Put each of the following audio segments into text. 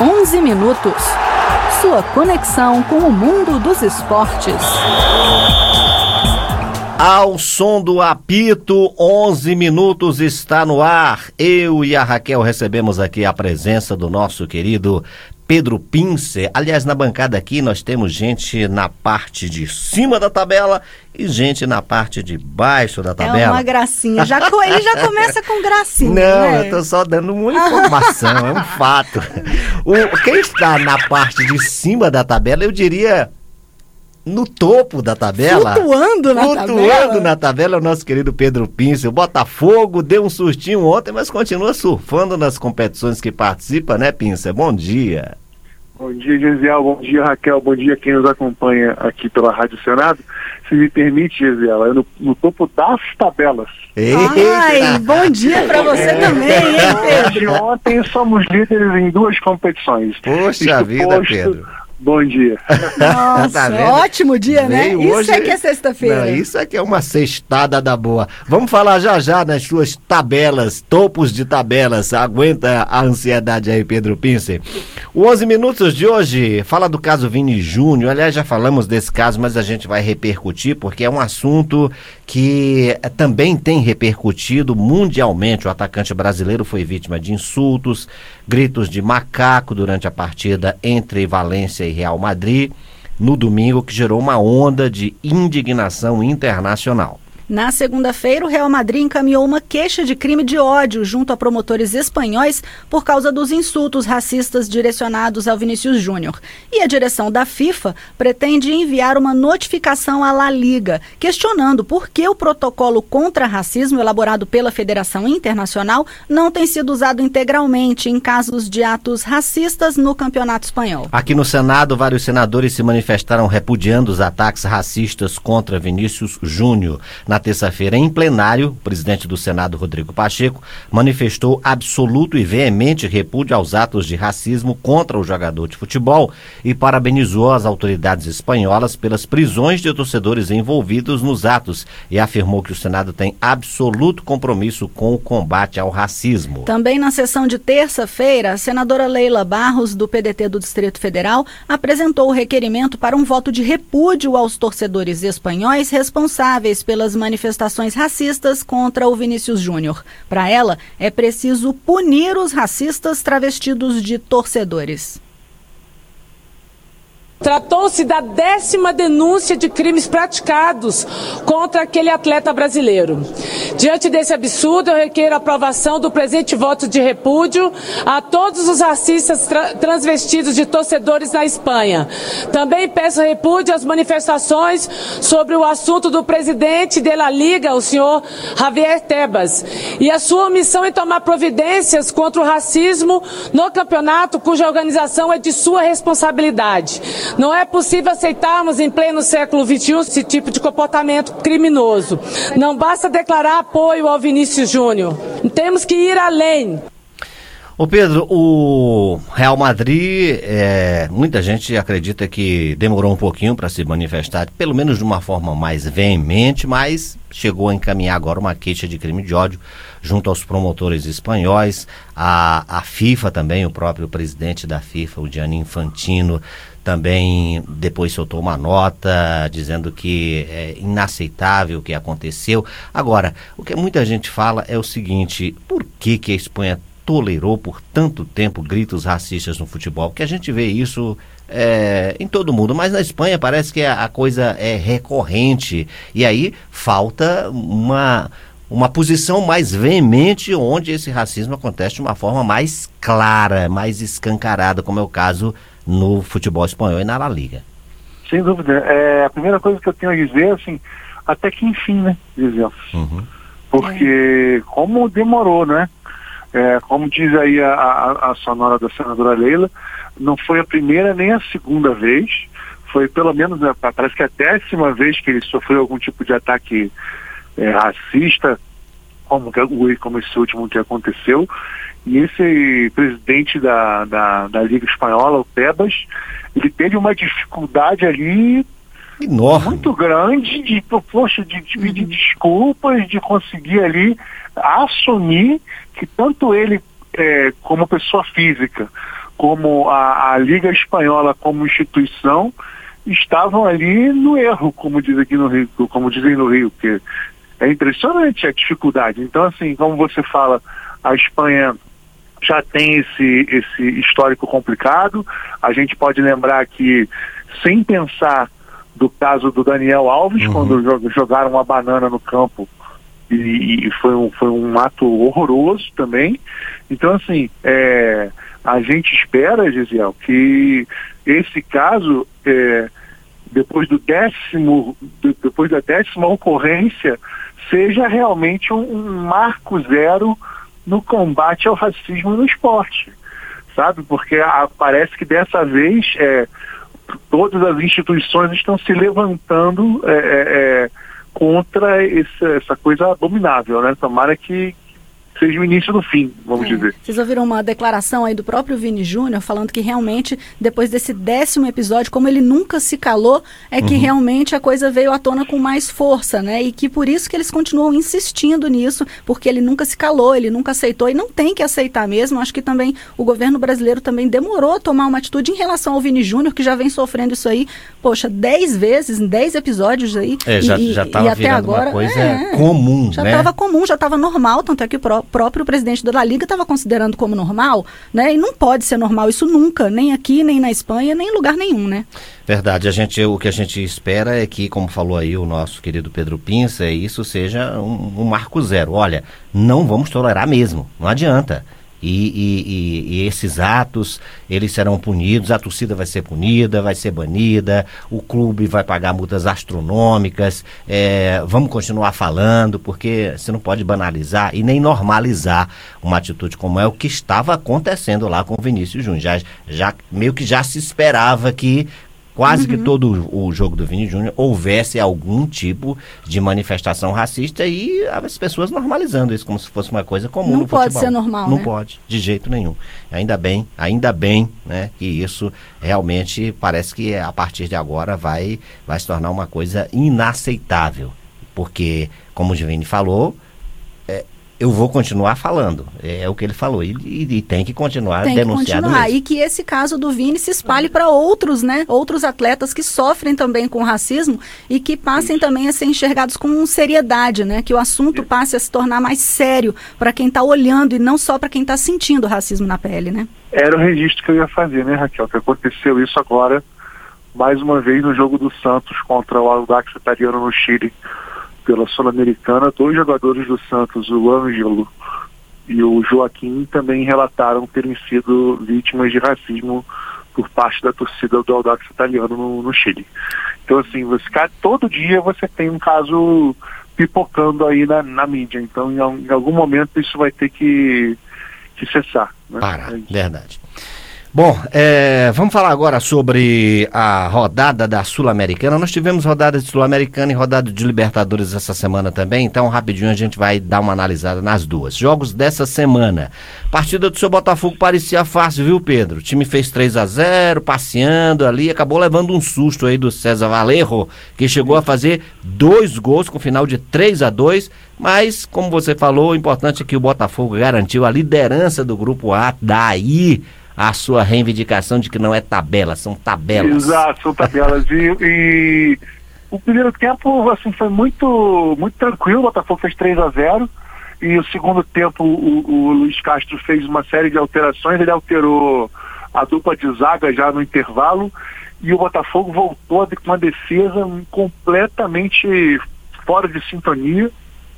11 minutos. Sua conexão com o mundo dos esportes. Ao som do apito, 11 minutos está no ar. Eu e a Raquel recebemos aqui a presença do nosso querido Pedro Pincer. Aliás, na bancada aqui nós temos gente na parte de cima da tabela e gente na parte de baixo da tabela. É uma gracinha. Ele já começa com gracinha. Não, né? Eu tô só dando uma informação, é um fato. Quem está na parte de cima da tabela, eu diria no topo da tabela. Flutuando na tabela, é o nosso querido Pedro Pincer. O Botafogo deu um sustinho ontem, mas continua surfando nas competições que participa, né, Pincer? Bom dia. Bom dia, Gesiel. Bom dia, Raquel. Bom dia quem nos acompanha aqui pela Rádio Senado. Se me permite, Gesiel, eu no topo das tabelas. Ai, bom dia pra você também, hein, Pedro? De ontem somos líderes em 2 competições. Poxa vida, Pedro. Bom dia. Nossa, tá ótimo dia, né? Isso hoje... é que é sexta-feira. Não, isso é que é uma sextada da boa. Vamos falar já nas suas tabelas, topos de tabelas. Aguenta a ansiedade aí, Pedro Pincer. O 11 Minutos de hoje fala do caso Vini Júnior. Aliás, já falamos desse caso, mas a gente vai repercutir porque é um assunto que também tem repercutido mundialmente. O atacante brasileiro foi vítima de insultos, gritos de macaco durante a partida entre Valência e Real Madrid no domingo, que gerou uma onda de indignação internacional. Na segunda-feira, o Real Madrid encaminhou uma queixa de crime de ódio junto a promotores espanhóis por causa dos insultos racistas direcionados ao Vinícius Júnior. E a direção da FIFA pretende enviar uma notificação à La Liga, questionando por que o protocolo contra racismo elaborado pela Federação Internacional não tem sido usado integralmente em casos de atos racistas no Campeonato Espanhol. Aqui no Senado, vários senadores se manifestaram repudiando os ataques racistas contra Vinícius Júnior. Na terça-feira, em plenário, o presidente do Senado, Rodrigo Pacheco, manifestou absoluto e veemente repúdio aos atos de racismo contra o jogador de futebol e parabenizou as autoridades espanholas pelas prisões de torcedores envolvidos nos atos e afirmou que o Senado tem absoluto compromisso com o combate ao racismo. Também na sessão de terça-feira, a senadora Leila Barros, do PDT do Distrito Federal, apresentou o requerimento para um voto de repúdio aos torcedores espanhóis responsáveis pelas manifestações racistas contra o Vinícius Júnior. Para ela, é preciso punir os racistas travestidos de torcedores. Tratou-se da 10ª denúncia de crimes praticados contra aquele atleta brasileiro. Diante desse absurdo, eu requeiro a aprovação do presente voto de repúdio a todos os racistas transvestidos de torcedores na Espanha. Também peço repúdio às manifestações sobre o assunto do presidente de La Liga, o senhor Javier Tebas, e a sua omissão em tomar providências contra o racismo no campeonato, cuja organização é de sua responsabilidade. Não é possível aceitarmos em pleno século XXI esse tipo de comportamento criminoso. Não basta declarar apoio ao Vinícius Júnior. Temos que ir além. Ô Pedro, o Real Madrid, muita gente acredita que demorou um pouquinho para se manifestar, pelo menos de uma forma mais veemente, mas chegou a encaminhar agora uma queixa de crime de ódio junto aos promotores espanhóis, a FIFA também, o próprio presidente da FIFA, o Gianni Infantino, também depois soltou uma nota dizendo que é inaceitável o que aconteceu. Agora, o que muita gente fala é o seguinte: por que a Espanha tolerou por tanto tempo gritos racistas no futebol? Porque a gente vê isso em todo mundo, mas na Espanha parece que a coisa é recorrente, e aí falta uma posição mais veemente onde esse racismo acontece de uma forma mais clara, mais escancarada, como é o caso no futebol espanhol e na La Liga. Sem dúvida. A primeira coisa que eu tenho a dizer, assim, até que enfim, né, Gisele? Porque como demorou, né? Como diz aí a sonora da senadora Leila, não foi a primeira nem a segunda vez, foi pelo menos, parece que a 10ª vez que ele sofreu algum tipo de ataque racista, como esse último que aconteceu. E esse presidente da Liga Espanhola, o Tebas, ele teve uma dificuldade ali enorme, muito grande de pedir desculpas, de conseguir ali assumir que tanto ele como pessoa física como a Liga Espanhola como instituição estavam ali no erro, como diz aqui no Rio, como dizem no Rio, porque é impressionante a dificuldade. Então, assim, como você fala, a Espanha já tem esse histórico complicado. A gente pode lembrar que, sem pensar do caso do Daniel Alves, quando jogaram uma banana no campo, e foi um ato horroroso também. Então, assim, a gente espera, Gisele, que esse caso, depois da 10ª ocorrência, seja realmente um marco zero no combate ao racismo no esporte, sabe? Porque parece que dessa vez todas as instituições estão se levantando contra essa coisa abominável, né? Tomara que seja o início do fim, vamos dizer. Vocês ouviram uma declaração aí do próprio Vini Júnior falando que realmente, depois desse 10º episódio, como ele nunca se calou, que realmente a coisa veio à tona com mais força, né? E que por isso que eles continuam insistindo nisso, porque ele nunca se calou, ele nunca aceitou e não tem que aceitar mesmo. Acho que também o governo brasileiro também demorou a tomar uma atitude em relação ao Vini Júnior, que já vem sofrendo isso aí, 10 vezes, em 10 episódios aí. Já estava virando agora, uma coisa comum, já estava comum, já estava normal, tanto é que o próprio presidente da Liga estava considerando como normal, né? E não pode ser normal isso nunca, nem aqui, nem na Espanha, nem em lugar nenhum, né? Verdade, o que a gente espera é que, como falou aí o nosso querido Pedro Pinça, isso seja um marco zero. Olha, não vamos tolerar mesmo, não adianta. E esses atos, eles serão punidos, a torcida vai ser punida, vai ser banida, o clube vai pagar multas astronômicas, vamos continuar falando, porque você não pode banalizar e nem normalizar uma atitude como é o que estava acontecendo lá com o Vinícius Júnior. Já meio que já se esperava que quase que todo o jogo do Vini Júnior houvesse algum tipo de manifestação racista e as pessoas normalizando isso como se fosse uma coisa comum no futebol. Não pode ser normal, Não né? pode, de jeito nenhum. Ainda bem, né, que isso realmente parece que a partir de agora vai se tornar uma coisa inaceitável. Porque, como o Vini falou, eu vou continuar falando, é o que ele falou, e tem que continuar denunciando isso. E que esse caso do Vini se espalhe para outros, né? Outros atletas que sofrem também com racismo e que passem também a ser enxergados com seriedade, né? Que o assunto passe a se tornar mais sério para quem está olhando e não só para quem está sentindo o racismo na pele, né? Era o registro que eu ia fazer, né, Raquel? Que aconteceu isso agora, mais uma vez, no jogo do Santos contra o Audax Italiano no Chile. Pela Sul-Americana, 2 jogadores do Santos, o Ângelo e o Joaquim, também relataram terem sido vítimas de racismo por parte da torcida do Audax Italiano no Chile. Então, assim, todo dia você tem um caso pipocando aí na mídia. Então, em algum momento, isso vai ter que cessar. Né? Parar, verdade. Bom, vamos falar agora sobre a rodada da Sul-Americana. Nós tivemos rodada de Sul-Americana e rodada de Libertadores essa semana também, então rapidinho a gente vai dar uma analisada nas duas. Jogos dessa semana. Partida do seu Botafogo parecia fácil, viu, Pedro? O time fez 3-0, passeando ali, acabou levando um susto aí do César Valerro, que chegou a fazer 2 gols com final de 3-2, mas, como você falou, o importante é que o Botafogo garantiu a liderança do Grupo A, daí a sua reivindicação de que não é tabela, são tabelas. Exato, são tabelas. E o primeiro tempo, assim, foi muito, muito tranquilo. O Botafogo fez 3-0 e o segundo tempo o Luiz Castro fez uma série de alterações. Ele alterou a dupla de zaga já no intervalo e o Botafogo voltou com uma defesa completamente fora de sintonia.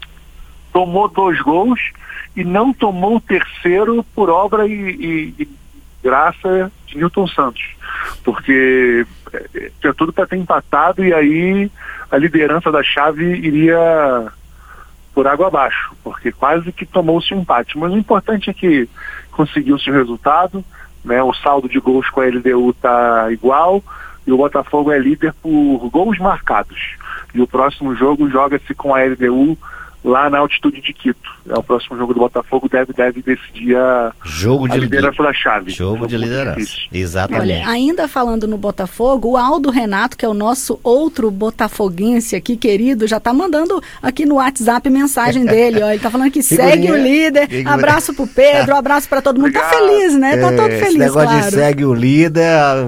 Tomou 2 gols e não tomou o terceiro por obra e graça de Nilton Santos, porque tinha tudo para ter empatado e aí a liderança da chave iria por água abaixo, porque quase que tomou-se um empate. Mas o importante é que conseguiu-se o resultado, né? O saldo de gols com a LDU está igual e o Botafogo é líder por gols marcados. E o próximo jogo joga-se com a LDU lá na altitude de Quito. É o próximo jogo do Botafogo, deve decidir a liderança da chave. Jogo de liderança, difícil. Exatamente. Olha, ainda falando no Botafogo, o Aldo Renato, que é o nosso outro botafoguense aqui, querido, já tá mandando aqui no WhatsApp mensagem dele, ó, ele tá falando que segue o líder, abraço pro Pedro, abraço pra todo mundo. Obrigado. Tá feliz, né? Tá todo feliz, esse negócio, claro. De segue o líder,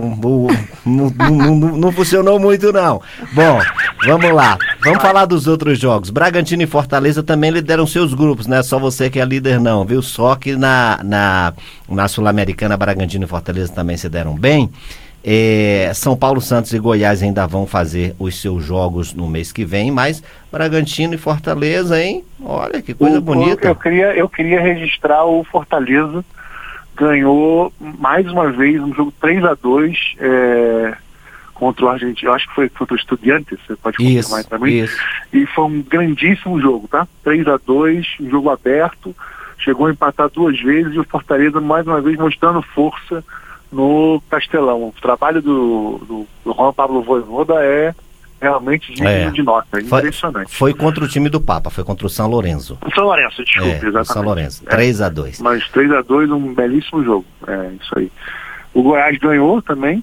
não funcionou muito, não. Bom, vamos lá. Vamos falar dos outros jogos. Bragantino e Fortaleza também lideram seus grupos, né? Só você que é líder não, viu? Só que na Sul-Americana, Bragantino e Fortaleza também se deram bem. São Paulo, Santos e Goiás ainda vão fazer os seus jogos no mês que vem, mas Bragantino e Fortaleza, hein? Olha que coisa bonita. Eu queria registrar o Fortaleza. Ganhou mais uma vez um jogo 3-2 contra o Argentino, acho que foi contra o Estudiantes, você pode confirmar para mim. Isso. E foi um grandíssimo jogo, tá? 3-2, um jogo aberto, chegou a empatar 2 vezes e o Fortaleza mais uma vez mostrando força no Castelão. O trabalho do Juan Pablo Vojvoda é realmente digno de nota, impressionante. Foi contra o time do Papa, foi contra o São Lourenço. São Lourenço, desculpe, exatamente. São Lourenço, 3-2. Mas 3-2, um belíssimo jogo, isso aí. O Goiás ganhou também,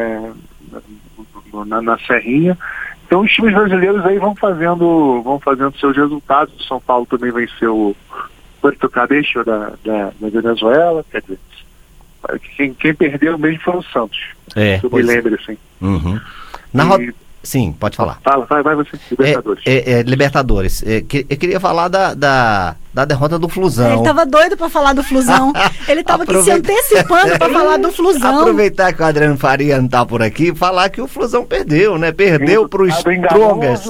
na Serrinha. Então os times brasileiros aí vão fazendo seus resultados. O São Paulo também venceu o Puerto Cabello da Venezuela, quer dizer, quem perdeu mesmo foi o Santos. Eu me lembro, assim. Uhum. Sim, pode falar. Vai você, Libertadores. Libertadores. Eu queria falar da derrota do Flusão. Ele tava doido pra falar do Flusão. Ele tava aqui se antecipando pra falar do Flusão. Aproveitar que o Adriano Faria não tá por aqui e falar que o Flusão perdeu, né? Perdeu pro Strongers.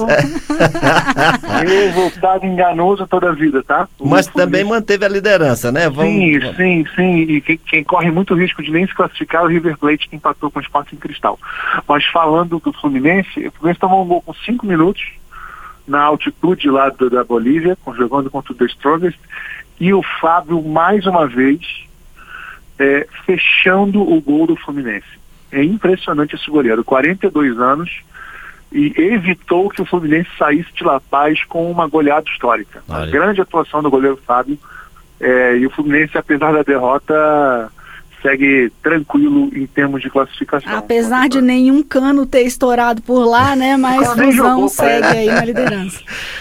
Resultado enganoso toda a vida, tá? Mas também manteve a liderança, né? Sim. E quem corre muito risco de nem se classificar é o River Plate, que empatou com o Sporting Cristal. Mas falando do Fluminense, o Fluminense tomou um gol com 5 minutos na altitude lá da Bolívia, jogando contra o The Strongest, e o Fábio, mais uma vez, fechando o gol do Fluminense. É impressionante esse goleiro, 42 anos, e evitou que o Fluminense saísse de La Paz com uma goleada histórica. Olha. A grande atuação do goleiro Fábio, e o Fluminense, apesar da derrota, segue tranquilo em termos de classificação. Apesar de nenhum cano ter estourado por lá, né? Mas o Flusão segue aí na liderança.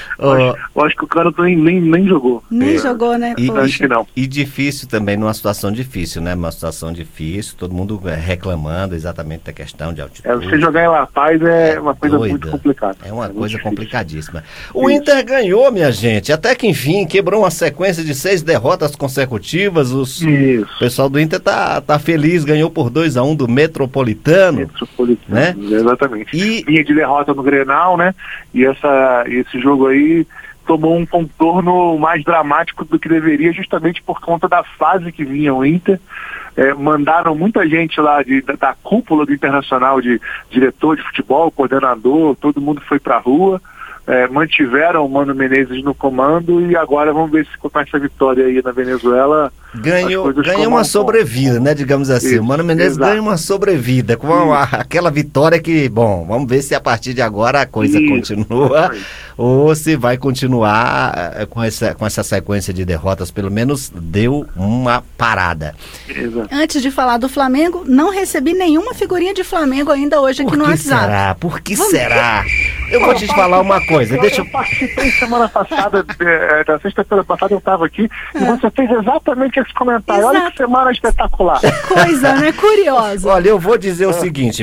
Eu acho que o Cano nem jogou. Nem jogou, né? Acho que não. E difícil também, numa situação difícil, né? Uma situação difícil, todo mundo reclamando exatamente da questão de altitude. Você jogar em La Paz é uma coisa muito complicada. É uma coisa complicadíssima. O Inter ganhou, minha gente, até que enfim, quebrou uma sequência de 6 derrotas consecutivas. O pessoal do Inter tá feliz, ganhou por 2-1 do Metropolitano. Né? Exatamente. Vinha de derrota no Grenal, né? E esse jogo aí tomou um contorno mais dramático do que deveria, justamente por conta da fase que vinha o Inter. Mandaram muita gente lá da cúpula do Internacional, de diretor de futebol, coordenador, todo mundo foi pra rua. Mantiveram o Mano Menezes no comando e agora vamos ver se com essa vitória aí na Venezuela ganhou uma sobrevida, né, digamos assim. Isso, o Mano Menezes ganha uma sobrevida com aquela vitória que, bom, vamos ver se a partir de agora a coisa continua ou se vai continuar com essa sequência de derrotas. Pelo menos deu uma parada. Exato. Antes de falar do Flamengo, não recebi nenhuma figurinha de Flamengo ainda hoje aqui no WhatsApp. Por que será? Eu vou te falar uma coisa. Eu participei semana passada, da sexta-feira passada eu estava aqui e você fez exatamente esse comentário. Exato. Olha que semana espetacular. Que coisa, né? Curiosa. Olha, eu vou dizer o seguinte,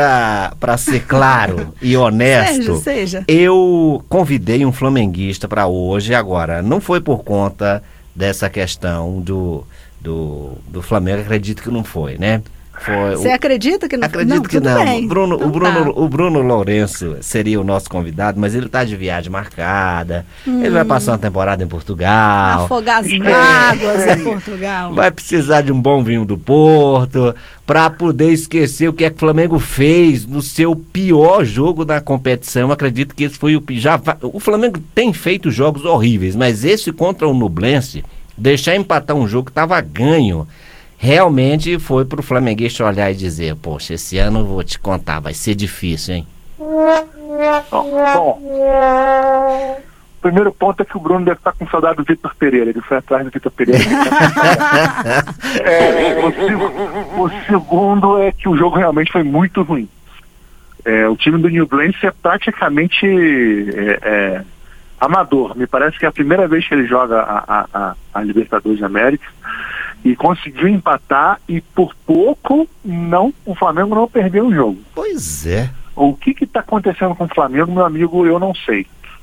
pra ser claro e honesto, seja. Eu convidei um flamenguista para hoje agora. Não foi por conta dessa questão do Flamengo, acredito que não foi, né? Você acredita que não? Acredito que não. Bem. O Bruno Lourenço seria o nosso convidado, mas ele está de viagem marcada. Ele vai passar uma temporada em Portugal. Afogar as mágoas em Portugal. Vai precisar de um bom vinho do Porto para poder esquecer o que é que o Flamengo fez no seu pior jogo da competição. Acredito que esse foi o Flamengo tem feito jogos horríveis, mas esse contra o Nublense, deixar empatar um jogo que estava ganho, realmente foi pro flamenguista olhar e dizer, poxa, esse ano eu vou te contar, vai ser difícil, hein? Bom, primeiro ponto é que o Bruno deve estar com saudade do Vitor Pereira. Ele foi atrás do Vitor Pereira. O segundo é que o jogo realmente foi muito ruim. O time do Newblense é praticamente amador. Me parece que é a primeira vez que ele joga a Libertadores da América e conseguiu empatar e por pouco o Flamengo não perdeu o jogo. Pois é. O que está acontecendo com o Flamengo, meu amigo, eu não sei.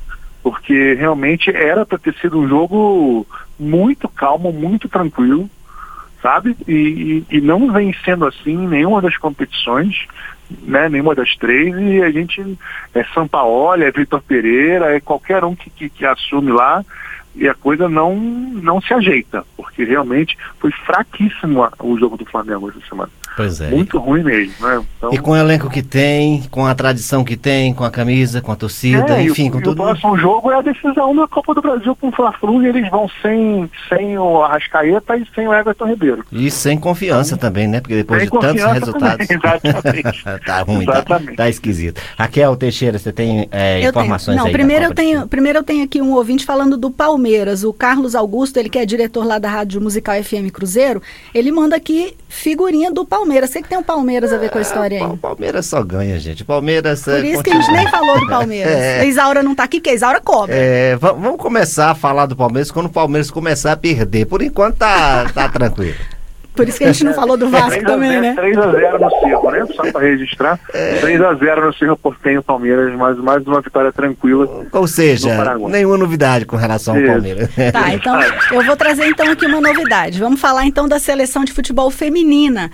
Porque realmente era para ter sido um jogo muito calmo, muito tranquilo, sabe? E não vem sendo assim em nenhuma das competições, né? Nenhuma das três, e a gente é Sampaoli, é Vitor Pereira, é qualquer um que assume lá, e a coisa não se ajeita, porque realmente foi fraquíssimo o jogo do Flamengo essa semana. Pois é. Muito ruim mesmo, né? Então, e com o elenco que tem, com a tradição que tem, com a camisa, com a torcida, enfim, com tudo. O próximo jogo é a decisão da Copa do Brasil com o Fla-Flu, e eles vão sem o Arrascaeta e sem o Everton Ribeiro. E sem confiança também, né? Porque depois de tantos resultados... Exatamente. Tá ruim, tá esquisito. Raquel Teixeira, você tem informações aí? Primeiro eu tenho aqui um ouvinte falando do Palmeiras. O Carlos Augusto, ele que é diretor lá da Rádio Musical FM Cruzeiro, ele manda aqui figurinha do Palmeiras. Você que tem um Palmeiras a ver com a história aí. O Palmeiras só ganha, gente. Palmeiras... Por isso que a gente nem falou do Palmeiras. A Isaura não tá aqui, porque a Isaura cobra. Vamos começar a falar do Palmeiras quando o Palmeiras começar a perder. Por enquanto tá tranquilo. Por isso que a gente não falou do Vasco também, né? 3-0 no Cerro, né? Só para registrar. 3-0 no Cerro Porteño, Palmeiras, mas mais uma vitória tranquila. Ou seja, nenhuma novidade com relação ao Palmeiras. Tá, então eu vou trazer então aqui uma novidade. Vamos falar então da seleção de futebol feminina.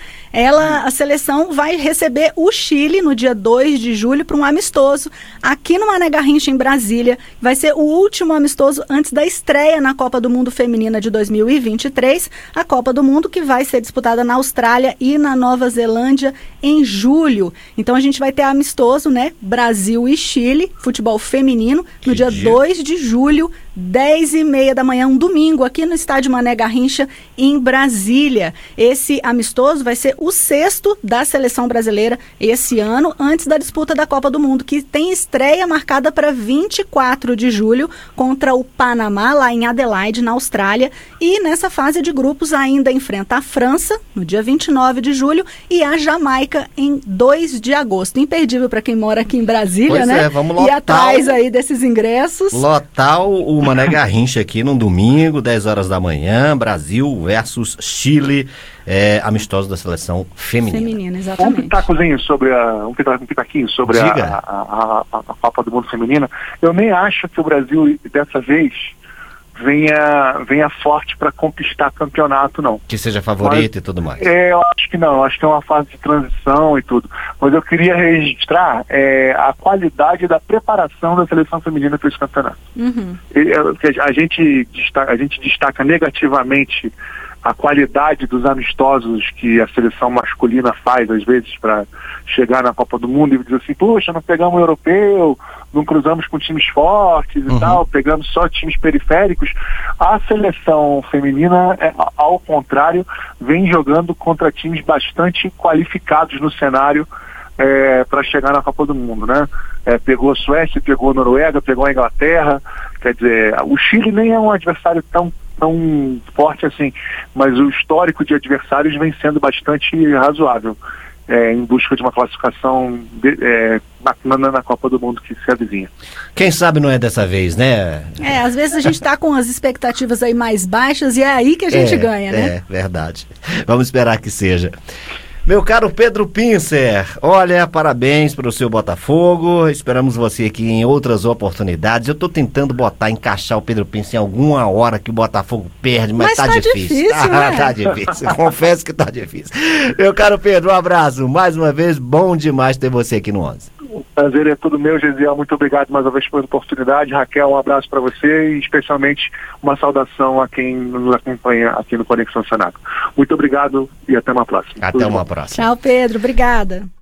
A seleção vai receber o Chile no dia 2 de julho para um amistoso aqui no Mané Garrincha, em Brasília. Vai ser o último amistoso antes da estreia na Copa do Mundo Feminina de 2023, a Copa do Mundo que vai ser disputada na Austrália e na Nova Zelândia em julho. Então a gente vai ter amistoso, né? Brasil e Chile, futebol feminino, no dia 2 de julho, 10h30 da manhã, um domingo, aqui no estádio Mané Garrincha, em Brasília. Esse amistoso vai ser o 6º da seleção brasileira esse ano, antes da disputa da Copa do Mundo, que tem estreia marcada para 24 de julho contra o Panamá, lá em Adelaide, na Austrália. E nessa fase de grupos ainda enfrenta a França, no dia 29 de julho, e a Jamaica, em 2 de agosto. Imperdível para quem mora aqui em Brasília, né? Vamos lotar. E atrás aí desses ingressos. Lotar o Mané Garrincha aqui num domingo, 10 horas da manhã, Brasil versus Chile, amistoso da seleção feminina. Exatamente. Um pitaquinho sobre a Copa do Mundo feminina. Eu nem acho que o Brasil dessa vez venha forte para conquistar campeonato, não. Que seja favorito e tudo mais. Eu acho que não, acho que é uma fase de transição e tudo. Mas eu queria registrar a qualidade da preparação da seleção feminina para esse campeonato. Uhum. A gente destaca negativamente a qualidade dos amistosos que a seleção masculina faz, às vezes, para chegar na Copa do Mundo e dizer assim, poxa, não pegamos o europeu, não cruzamos com times fortes e tal, pegamos só times periféricos. A seleção feminina, ao contrário, vem jogando contra times bastante qualificados no cenário para chegar na Copa do Mundo, né? Pegou a Suécia, pegou a Noruega, pegou a Inglaterra. Quer dizer, o Chile nem é um adversário tão forte assim, mas o histórico de adversários vem sendo bastante razoável, em busca de uma classificação bacana na Copa do Mundo que se avizinha. Quem sabe não é dessa vez, né? Às vezes a gente está com as expectativas aí mais baixas e é aí que a gente ganha, né? É, verdade. Vamos esperar que seja. Meu caro Pedro Pincer, olha, parabéns para o seu Botafogo, esperamos você aqui em outras oportunidades. Eu estou tentando encaixar o Pedro Pincer em alguma hora que o Botafogo perde, mas tá difícil. Né? Tá difícil, confesso que tá difícil. Meu caro Pedro, um abraço, mais uma vez, bom demais ter você aqui no 11. O prazer é todo meu, Gesiel, muito obrigado mais uma vez pela oportunidade. Raquel, um abraço para você e especialmente uma saudação a quem nos acompanha aqui no Conexão Saneago. Muito obrigado e até uma próxima. Até uma próxima. Tchau, Pedro, obrigada.